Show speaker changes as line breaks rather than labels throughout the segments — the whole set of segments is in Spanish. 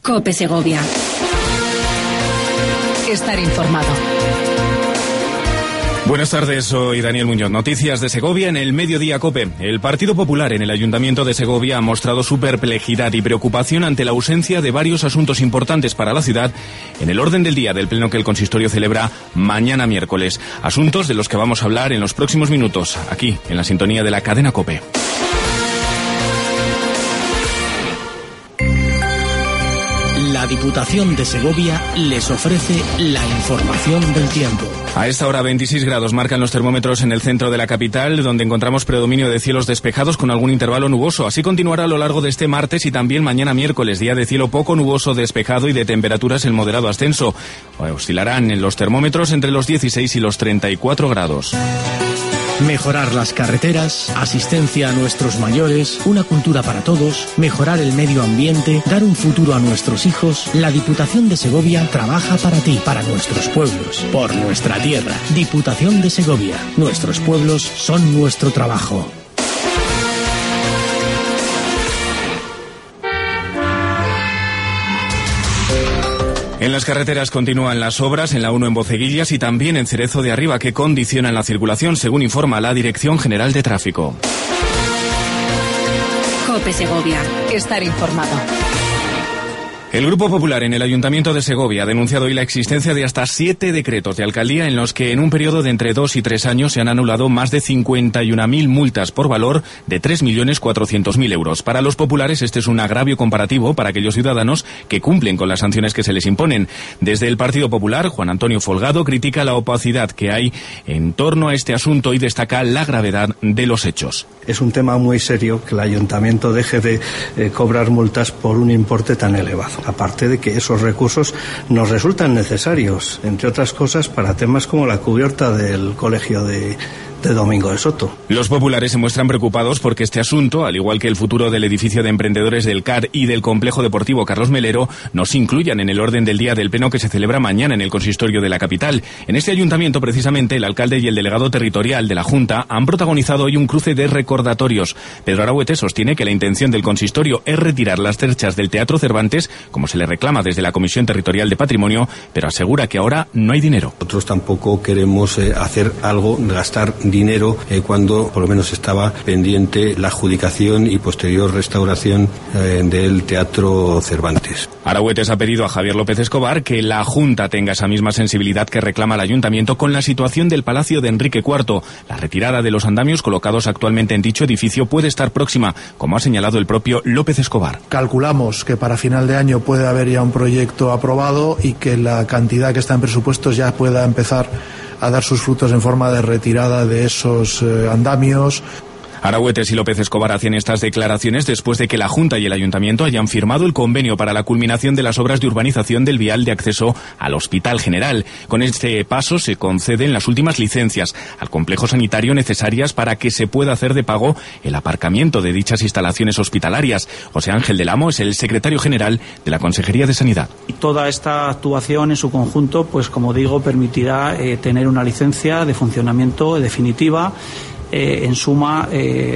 COPE Segovia. Estar informado.
Buenas tardes, soy Daniel Muñoz. Noticias de Segovia en el Mediodía COPE. El Partido Popular en el Ayuntamiento de Segovia ha mostrado su perplejidad y preocupación ante la ausencia de varios asuntos importantes para la ciudad en el orden del día del pleno que el consistorio celebra mañana miércoles. Asuntos de los que vamos a hablar en los próximos minutos, aquí, en la sintonía de la cadena COPE.
La Diputación de Segovia les ofrece la información del tiempo.
A esta hora 26 grados marcan los termómetros en el centro de la capital, donde encontramos predominio de cielos despejados con algún intervalo nuboso. Así continuará a lo largo de este martes y también mañana miércoles, día de cielo poco nuboso despejado y de temperaturas en moderado ascenso. Oscilarán en los termómetros entre los 16 y los 34 grados.
Mejorar las carreteras, asistencia a nuestros mayores, una cultura para todos, mejorar el medio ambiente, dar un futuro a nuestros hijos. La Diputación de Segovia trabaja para ti, para nuestros pueblos, por nuestra tierra. Diputación de Segovia. Nuestros pueblos son nuestro trabajo.
En las carreteras continúan las obras en la 1 en Boceguillas y también en Cerezo de Arriba, que condicionan la circulación, según informa la Dirección General de Tráfico.
COPE Segovia. Estar informado.
El Grupo Popular en el Ayuntamiento de Segovia ha denunciado hoy la existencia de hasta 7 decretos de alcaldía en los que en un periodo de entre 2 y 3 años se han anulado más de 51.000 multas por valor de 3.400.000 euros. Para los populares este es un agravio comparativo para aquellos ciudadanos que cumplen con las sanciones que se les imponen. Desde el Partido Popular, Juan Antonio Folgado critica la opacidad que hay en torno a este asunto y destaca la gravedad de los hechos.
Es un tema muy serio que el Ayuntamiento deje de cobrar multas por un importe tan elevado. Aparte de que esos recursos nos resultan necesarios, entre otras cosas, para temas como la cubierta del colegio de Domingo de Soto.
Los populares se muestran preocupados porque este asunto, al igual que el futuro del edificio de emprendedores del CAR y del complejo deportivo Carlos Melero, no se incluyan en el orden del día del pleno que se celebra mañana en el consistorio de la capital. En este ayuntamiento, precisamente, el alcalde y el delegado territorial de la Junta han protagonizado hoy un cruce de recordatorios. Pedro Arahuete sostiene que la intención del consistorio es retirar las cerchas del Teatro Cervantes, como se le reclama desde la Comisión Territorial de Patrimonio, pero asegura que ahora no hay dinero.
Nosotros tampoco queremos hacer algo, gastar dinero cuando por lo menos estaba pendiente la adjudicación y posterior restauración del Teatro Cervantes.
Arahuetes ha pedido a Javier López Escobar que la Junta tenga esa misma sensibilidad que reclama el Ayuntamiento con la situación del Palacio de Enrique IV. La retirada de los andamios colocados actualmente en dicho edificio puede estar próxima, como ha señalado el propio López Escobar.
Calculamos que para final de año puede haber ya un proyecto aprobado y que la cantidad que está en presupuestos ya pueda empezar a dar sus frutos en forma de retirada de esos andamios.
Arahuetes y López Escobar hacen estas declaraciones después de que la Junta y el Ayuntamiento hayan firmado el convenio para la culminación de las obras de urbanización del vial de acceso al Hospital General. Con este paso se conceden las últimas licencias al complejo sanitario necesarias para que se pueda hacer de pago el aparcamiento de dichas instalaciones hospitalarias. José Ángel del Amo es el secretario general de la Consejería de Sanidad.
Y toda esta actuación en su conjunto, pues como digo, permitirá tener una licencia de funcionamiento definitiva. En suma,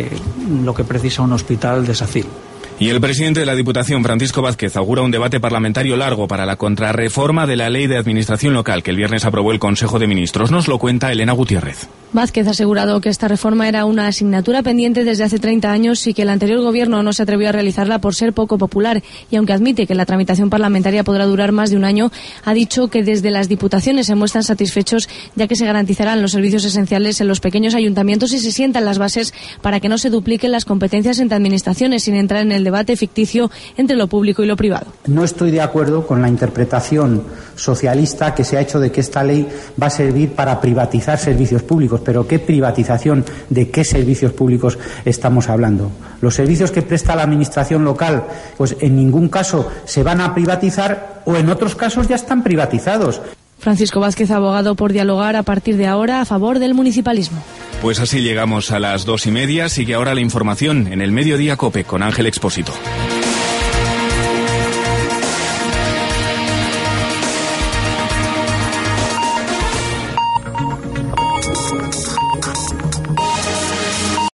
lo que precisa un hospital de SACIL.
Y el presidente de la Diputación, Francisco Vázquez, augura un debate parlamentario largo para la contrarreforma de la Ley de Administración Local que el viernes aprobó el Consejo de Ministros. Nos lo cuenta Elena Gutiérrez.
Vázquez ha asegurado que esta reforma era una asignatura pendiente desde hace 30 años y que el anterior gobierno no se atrevió a realizarla por ser poco popular. Y aunque admite que la tramitación parlamentaria podrá durar más de un año, ha dicho que desde las diputaciones se muestran satisfechos ya que se garantizarán los servicios esenciales en los pequeños ayuntamientos y se sientan las bases para que no se dupliquen las competencias entre administraciones sin entrar en el debate ficticio entre lo público y lo privado.
No estoy de acuerdo con la interpretación socialista que se ha hecho de que esta ley va a servir para privatizar servicios públicos. Pero ¿qué privatización de qué servicios públicos estamos hablando? Los servicios que presta la administración local, pues en ningún caso se van a privatizar o en otros casos ya están privatizados.
Francisco Vázquez ha abogado por dialogar a partir de ahora a favor del municipalismo.
Pues así llegamos a las 2:30. Sigue ahora la información en el Mediodía COPE con Ángel Expósito.